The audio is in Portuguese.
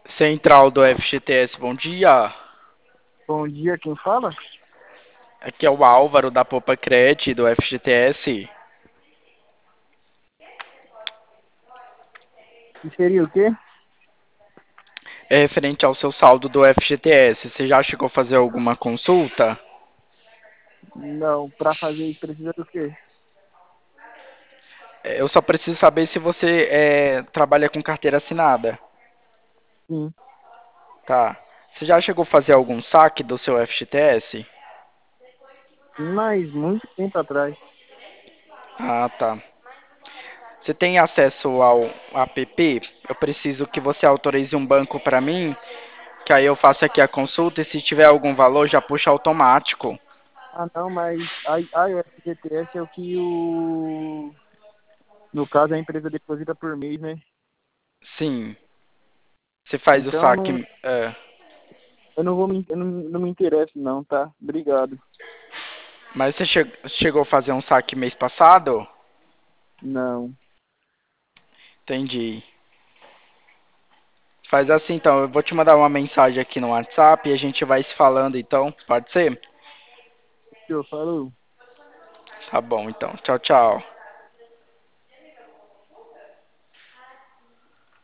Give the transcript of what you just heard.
Central do FGTS, bom dia. Bom dia, quem fala? Aqui é o Álvaro da Popacred do FGTS. E seria o quê? É referente ao seu saldo do FGTS. Você já chegou a fazer alguma consulta? Não, para fazer isso precisa do quê? Eu só preciso saber se você trabalha com carteira assinada. Sim, Tá. Você já chegou a fazer algum saque do seu FGTS? mas muito tempo atrás. Ah, tá. Você tem acesso ao app? Eu preciso que você autorize um banco para mim, que aí eu faço aqui a consulta e se tiver algum valor já puxa automático. Ah, não, mas o FGTS é o que no caso, a empresa deposita por mês, né? Sim. Você faz o Então, não, saque. eu não vou me, eu não me interesso não, tá? Obrigado. Mas você chegou a fazer um saque mês passado? Não. Entendi. Faz assim então, eu vou te mandar uma mensagem aqui no WhatsApp e a gente vai se falando então, pode ser? Eu falo. Tá bom então. Tchau, tchau.